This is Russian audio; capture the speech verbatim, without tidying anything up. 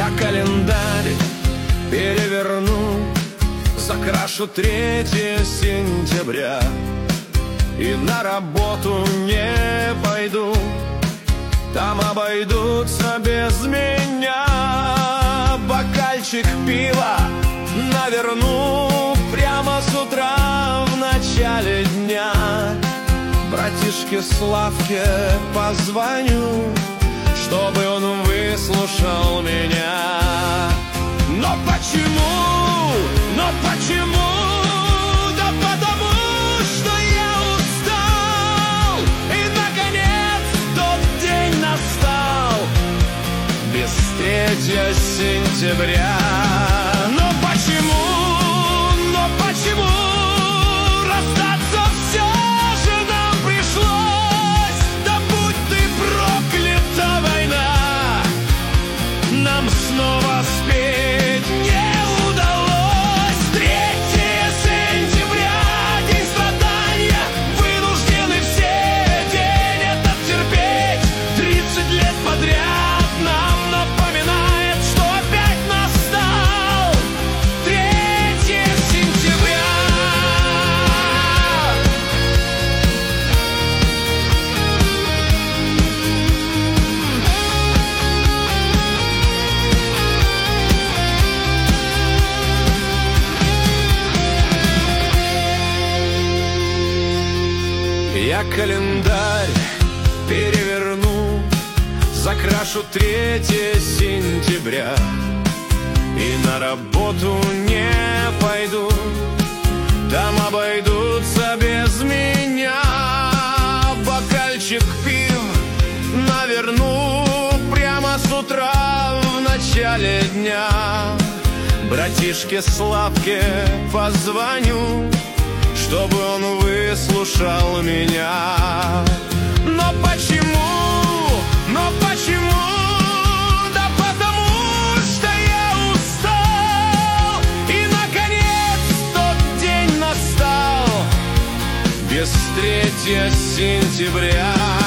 Я календарь переверну, закрашу третье сентября и на работу не пойду. Там обойдутся без меня. Бокальчик пива наверну прямо с утра в начале дня. Братишке Славке позвоню, чтобы он выслушал меня. Но почему? Но почему? Да потому что я устал, и наконец тот день настал, без третьего сентября. Но почему? Но почему расстаться все же нам пришлось? Да будь ты проклята, война, нам снова спеть не удалось. Третьего сентября, день страдания, вынуждены все день этот терпеть. Тридцать лет подряд нам напоминает, что опять настал третьего сентября. Я календарь переверну, закрашу третье сентября и на работу не пойду. Там обойдутся без меня. Бокальчик пив наверну прямо с утра в начале дня. Братишке Славке позвоню, чтобы он выслушал меня. Но почему? Но почему? Да потому что я устал, и наконец тот день настал, без третьего сентября.